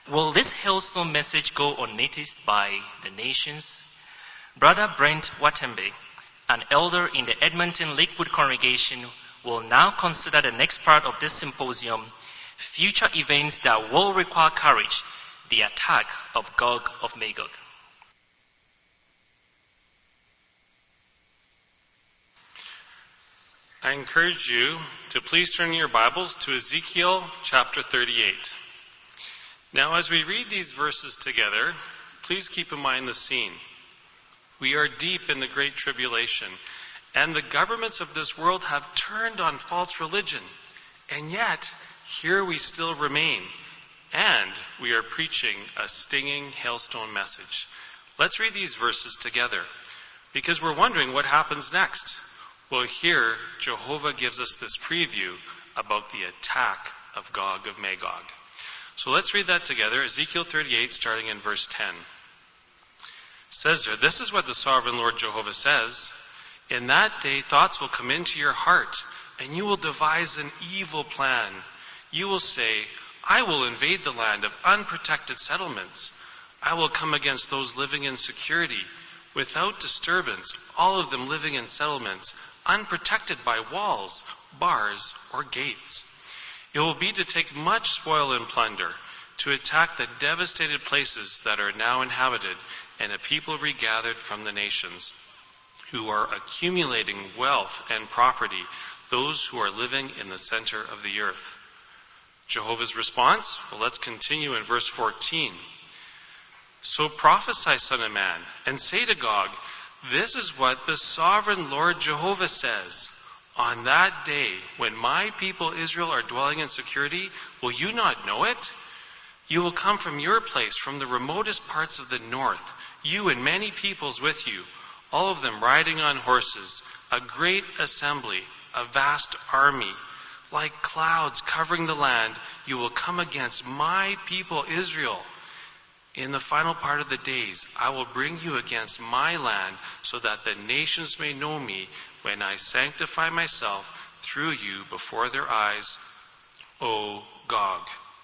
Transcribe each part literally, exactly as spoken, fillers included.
Will this hailstone message go unnoticed by the nations? Brother Brent Wattenby, an elder in the Edmonton Lakewood congregation, will now consider the next part of this symposium, future events that will require courage, the attack of Gog of Magog. I encourage you to please turn your Bibles to Ezekiel chapter thirty-eight. Now, as we read these verses together, please keep in mind the scene. We are deep in the Great Tribulation, and the governments of this world have turned on false religion. And yet, here we still remain, and we are preaching a stinging hailstone message. Let's read these verses together, because we're wondering what happens next. Well, here, Jehovah gives us this preview about the attack of Gog of Magog. So let's read that together. Ezekiel thirty-eight, starting in verse ten. It says there, "This is what the sovereign Lord Jehovah says. In that day, thoughts will come into your heart, and you will devise an evil plan. You will say, I will invade the land of unprotected settlements. I will come against those living in security, without disturbance, all of them living in settlements, unprotected by walls, bars, or gates. It will be to take much spoil and plunder, to attack the devastated places that are now inhabited, and a people regathered from the nations, who are accumulating wealth and property, those who are living in the center of the earth." Jehovah's response? Well, let's continue in verse fourteen. "So prophesy, son of man, and say to Gog, this is what the sovereign Lord Jehovah says. On that day, when my people Israel are dwelling in security, will you not know it? You will come from your place, from the remotest parts of the north, you and many peoples with you, all of them riding on horses, a great assembly, a vast army. Like clouds covering the land, you will come against my people Israel. In the final part of the days, I will bring you against my land, so that the nations may know me when I sanctify myself through you before their eyes, O Gog."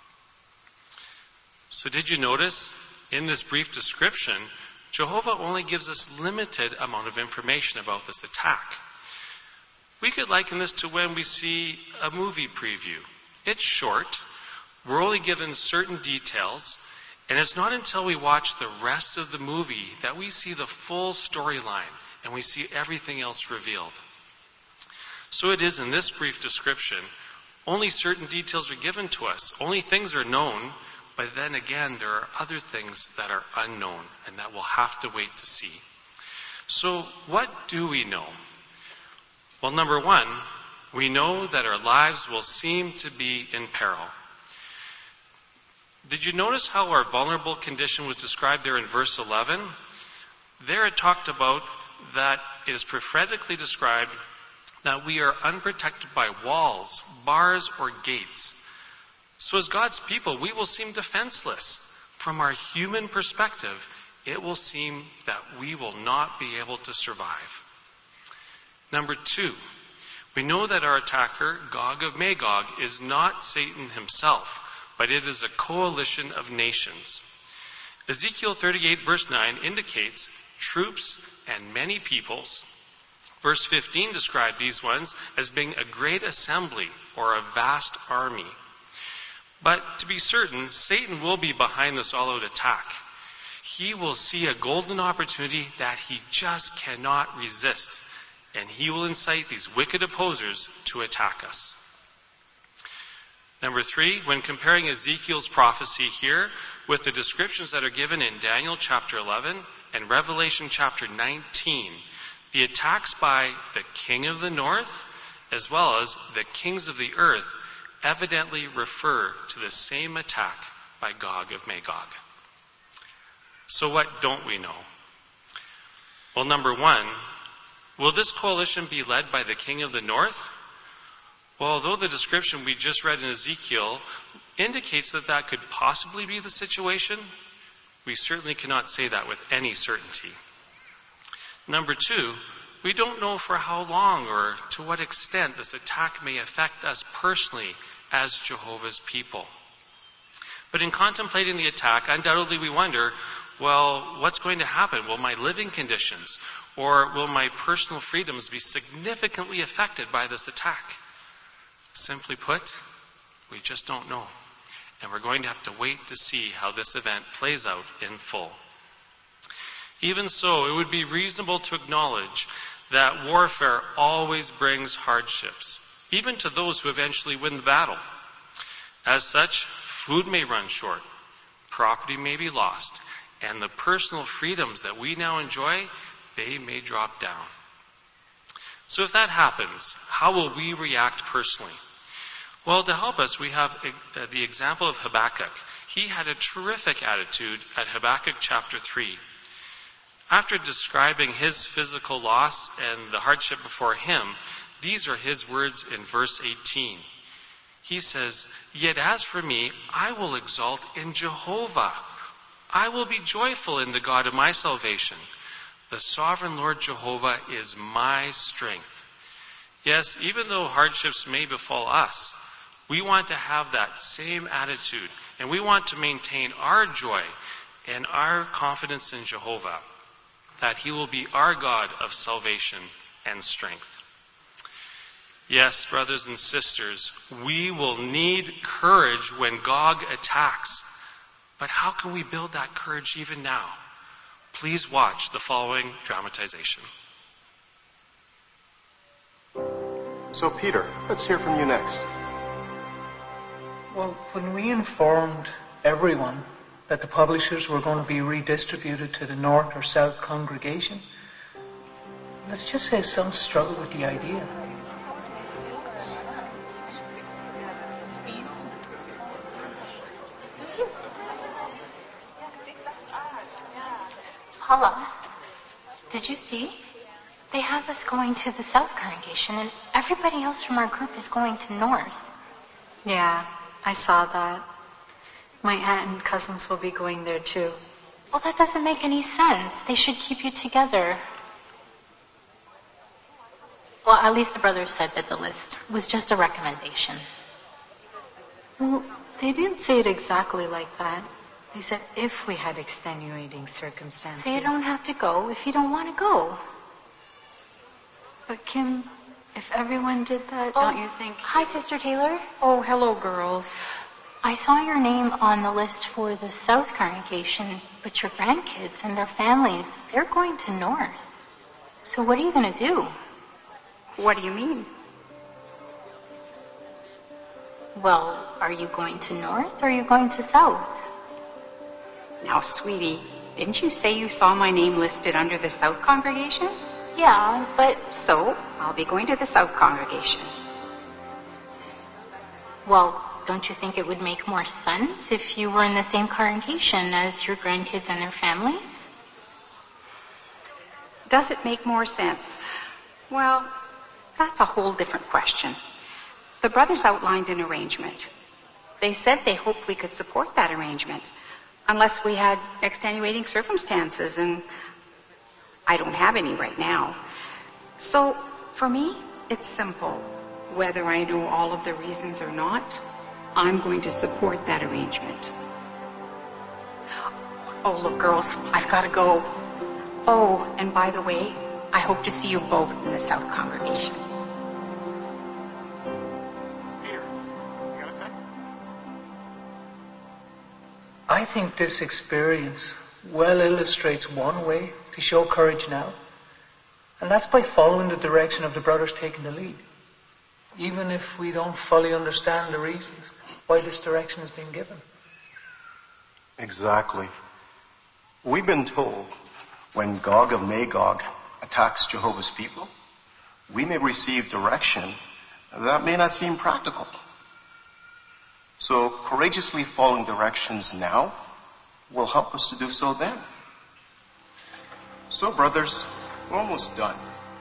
So did you notice, in this brief description, Jehovah only gives us limited amount of information about this attack. We could liken this to when we see a movie preview. It's short, we're only given certain details, and it's not until we watch the rest of the movie that we see the full storyline and we see everything else revealed. So it is in this brief description, only certain details are given to us. Only things are known, but then again, there are other things that are unknown and that we'll have to wait to see. So what do we know? Well, number one, we know that our lives will seem to be in peril. Did you notice how our vulnerable condition was described there in verse eleven? There it talked about that it is prophetically described that we are unprotected by walls, bars, or gates. So as God's people, we will seem defenseless. From our human perspective, it will seem that we will not be able to survive. Number two, we know that our attacker, Gog of Magog, is not Satan himself, but it is a coalition of nations. Ezekiel thirty-eight verse nine indicates troops and many peoples. Verse fifteen described these ones as being a great assembly or a vast army. But to be certain, Satan will be behind this all-out attack. He will see a golden opportunity that he just cannot resist, and he will incite these wicked opposers to attack us. Number three, when comparing Ezekiel's prophecy here with the descriptions that are given in Daniel chapter eleven and Revelation chapter nineteen, the attacks by the king of the north as well as the kings of the earth evidently refer to the same attack by Gog of Magog. So what don't we know? Well, number one, will this coalition be led by the king of the north? Well, although the description we just read in Ezekiel indicates that that could possibly be the situation, we certainly cannot say that with any certainty. Number two, we don't know for how long or to what extent this attack may affect us personally as Jehovah's people. But in contemplating the attack, undoubtedly we wonder, well, what's going to happen? Will my living conditions or will my personal freedoms be significantly affected by this attack? Simply put, we just don't know. And we're going to have to wait to see how this event plays out in full. Even so, it would be reasonable to acknowledge that warfare always brings hardships, even to those who eventually win the battle. As such, food may run short, property may be lost, and the personal freedoms that we now enjoy, they may drop down. So if that happens, how will we react personally? Well, to help us, we have the example of Habakkuk. He had a terrific attitude at Habakkuk chapter three. After describing his physical loss and the hardship before him, these are his words in verse eighteen. He says, "Yet as for me, I will exult in Jehovah. I will be joyful in the God of my salvation. The sovereign Lord Jehovah is my strength." Yes, even though hardships may befall us, we want to have that same attitude, and we want to maintain our joy and our confidence in Jehovah, that he will be our God of salvation and strength. Yes, brothers and sisters, we will need courage when Gog attacks. But how can we build that courage even now? Please watch the following dramatization. So, Peter, let's hear from you next. Well, when we informed everyone that the publishers were going to be redistributed to the north or south congregation, let's just say some struggle with the idea. Paula, did you see? They have us going to the south congregation, and everybody else from our group is going to north. Yeah, I saw that. My aunt and cousins will be going there too. Well, that doesn't make any sense. They should keep you together. Well, at least the brothers said that the list was just a recommendation. Well, they didn't say it exactly like that. They said if we had extenuating circumstances. So you don't have to go if you don't want to go. But Kim, if everyone did that, oh, don't you think... Hi, Sister Taylor. Oh, hello, girls. I saw your name on the list for the South congregation, but your grandkids and their families, they're going to North. So what are you going to do? What do you mean? Well, are you going to North or are you going to South? Now, sweetie, didn't you say you saw my name listed under the South congregation? Yeah, but... So, I'll be going to the South congregation. Well, don't you think it would make more sense if you were in the same congregation as your grandkids and their families? Does it make more sense? Well, that's a whole different question. The brothers outlined an arrangement. They said they hoped we could support that arrangement, unless we had extenuating circumstances, and I don't have any right now. So, for me, it's simple. Whether I know all of the reasons or not, I'm going to support that arrangement. Oh, look, girls, I've got to go. Oh, and by the way, I hope to see you both in the South congregation. Peter, you got a sec? I think this experience well illustrates one way to show courage now, and that's by following the direction of the brothers taking the lead, even if we don't fully understand the reasons why this direction has been given. Exactly. We've been told when Gog of Magog attacks Jehovah's people, we may receive direction that may not seem practical. So courageously following directions now will help us to do so then. So, brothers, we're almost done.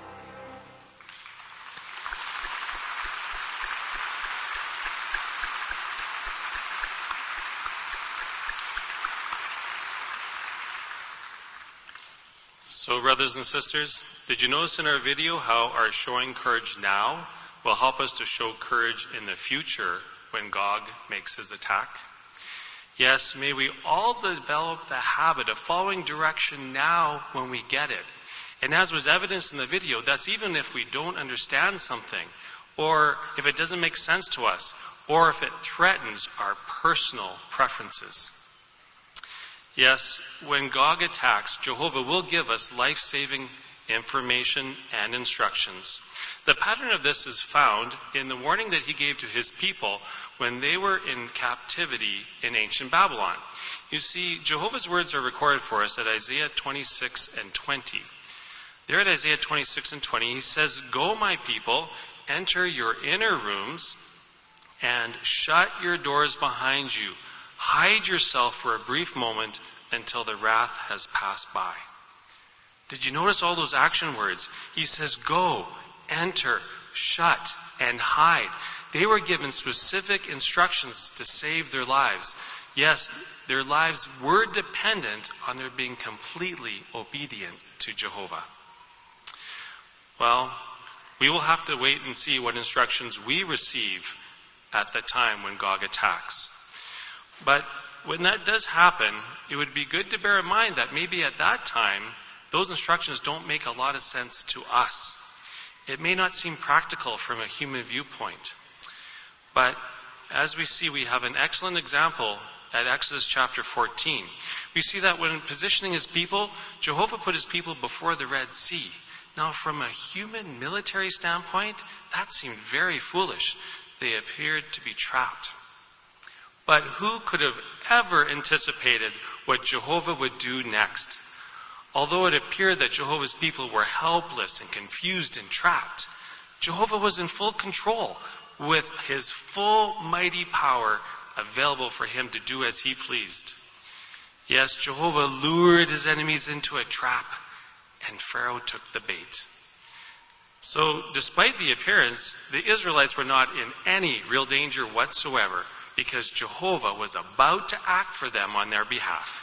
So, brothers and sisters, did you notice in our video how our showing courage now will help us to show courage in the future when Gog makes his attack? Yes, may we all develop the habit of following direction now when we get it. And as was evidenced in the video, that's even if we don't understand something, or if it doesn't make sense to us, or if it threatens our personal preferences. Yes, when Gog attacks, Jehovah will give us life-saving information and instructions. The pattern of this is found in the warning that he gave to his people when they were in captivity in ancient Babylon. You see, Jehovah's words are recorded for us at Isaiah twenty-six and twenty. There at Isaiah twenty-six and twenty, he says, "Go, my people, enter your inner rooms and shut your doors behind you. Hide yourself for a brief moment until the wrath has passed by." Did you notice all those action words? He says, go, enter, shut, and hide. They were given specific instructions to save their lives. Yes, their lives were dependent on their being completely obedient to Jehovah. Well, we will have to wait and see what instructions we receive at the time when Gog attacks. But when that does happen, it would be good to bear in mind that maybe at that time, those instructions don't make a lot of sense to us. It may not seem practical from a human viewpoint. But as we see, we have an excellent example at Exodus chapter fourteen. We see that when positioning his people, Jehovah put his people before the Red Sea. Now, from a human military standpoint, that seemed very foolish. They appeared to be trapped. But who could have ever anticipated what Jehovah would do next? Although it appeared that Jehovah's people were helpless and confused and trapped, Jehovah was in full control with his full mighty power available for him to do as he pleased. Yes, Jehovah lured his enemies into a trap, and Pharaoh took the bait. So, despite the appearance, the Israelites were not in any real danger whatsoever, because Jehovah was about to act for them on their behalf.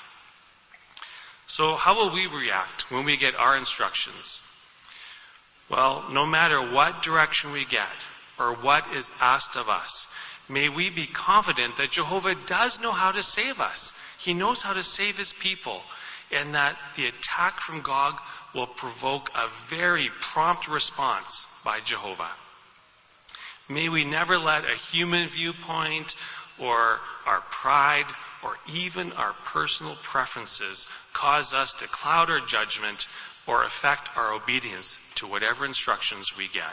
So how will we react when we get our instructions? Well, no matter what direction we get or what is asked of us, may we be confident that Jehovah does know how to save us. He knows how to save his people, and that the attack from Gog will provoke a very prompt response by Jehovah. May we never let a human viewpoint or our pride or even our personal preferences cause us to cloud our judgment or affect our obedience to whatever instructions we get.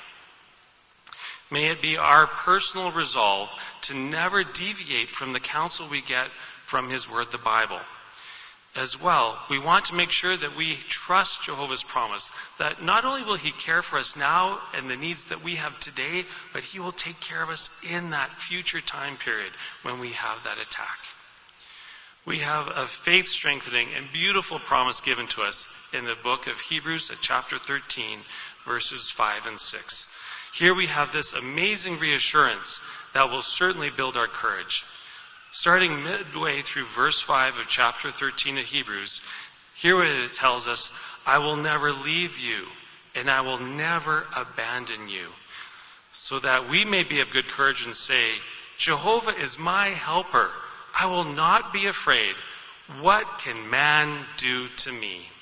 May it be our personal resolve to never deviate from the counsel we get from his word, the Bible. As well, we want to make sure that we trust Jehovah's promise that not only will he care for us now and the needs that we have today, but he will take care of us in that future time period when we have that attack. We have a faith-strengthening and beautiful promise given to us in the book of Hebrews at chapter thirteen, verses five and six. Here we have this amazing reassurance that will certainly build our courage. Starting midway through verse five of chapter thirteen of Hebrews, here it tells us, "I will never leave you, and I will never abandon you," so that we may be of good courage and say, "Jehovah is my helper. I will not be afraid. What can man do to me?"